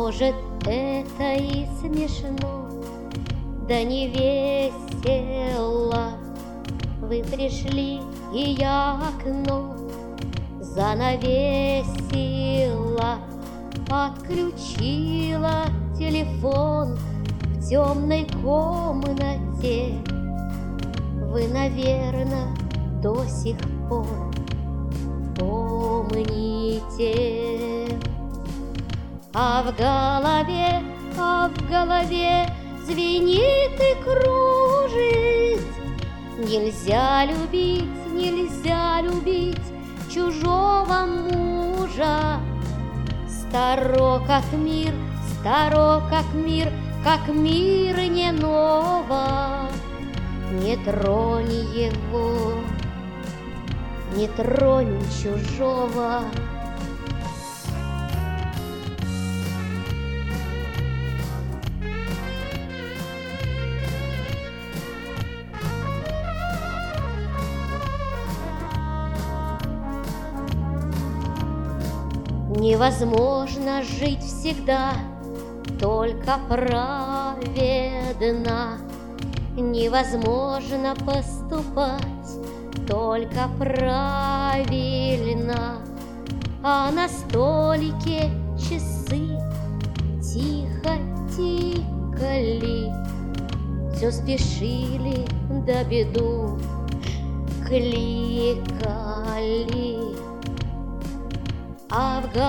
Может, это и смешно, да не весело. Вы пришли, и я окно занавесила, отключила телефон в темной комнате. Вы, наверно, до сих пор помните. А в голове звенит и кружит. Нельзя любить чужого мужа. Старо как мир, как мир не ново. Не тронь его, не тронь чужого. Невозможно жить всегда только праведно. Невозможно поступать только правильно. А на столике часы тихо тикали, все спешили, да беду кликали. А в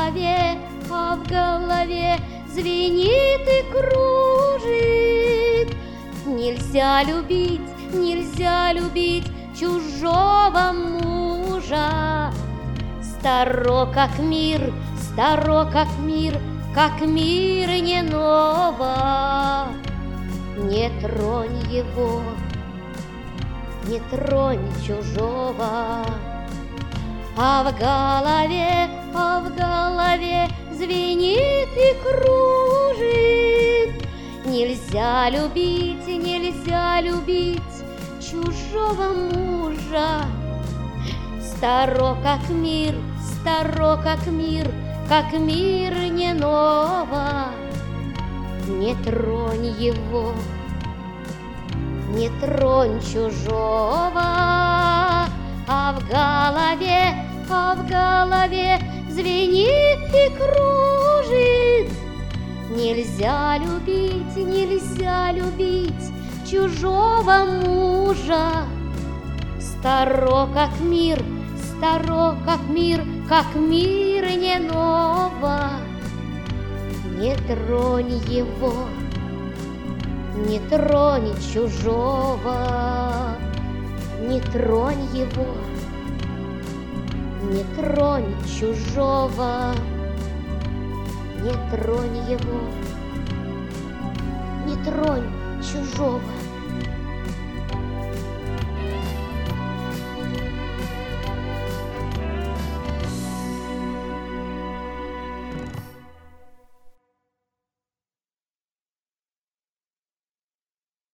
голове звенит и кружит. Нельзя любить чужого мужа. Старо как мир, как мир не ново. Не тронь его, не тронь чужого. А в голове звенит и кружит. Нельзя любить чужого мужа. Старо как мир, как мир не ново. Не тронь его, не тронь чужого. А в голове звенит и кружит. Нельзя любить чужого мужа. Старо как мир, как мир не ново. Не тронь его, не тронь чужого. Не тронь его, не тронь чужого. Не тронь его, не тронь чужого.